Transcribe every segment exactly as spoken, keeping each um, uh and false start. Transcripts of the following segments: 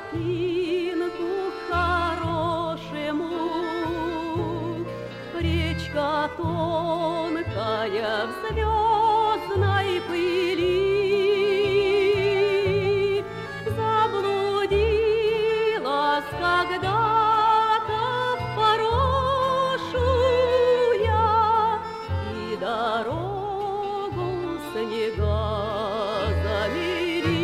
тропинку хорошему. Речка тонкая в звездной пыли. Заблудилась когда-то в поросшую я, и дорогу снега замели.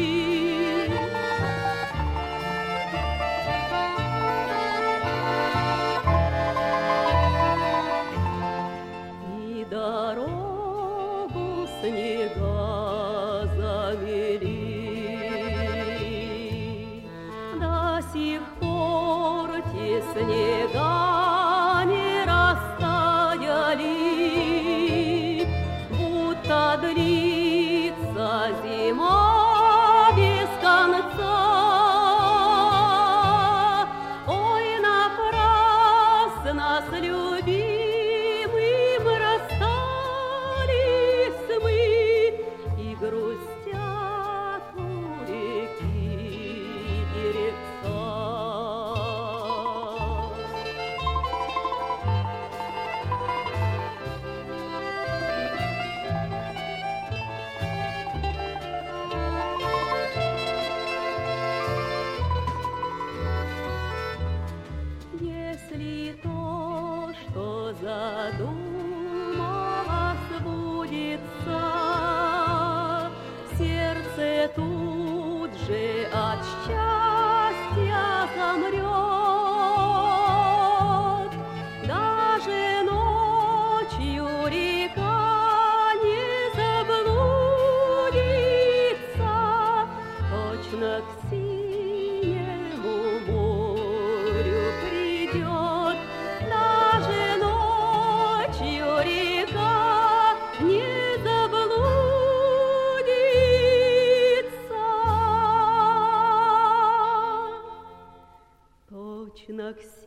И дорогу снега замели. До сих пор те снега не растаяли, будто длится зима без конца. Ой, напрасно с любимым расстались мы, и грустят у реки деревца. Если то, что задумалось, сбудется, сердце тут же от счастья замрет. Даже ночью река не заблудится, точно к синему морю придет. Даже ночью река не заблудится, точно к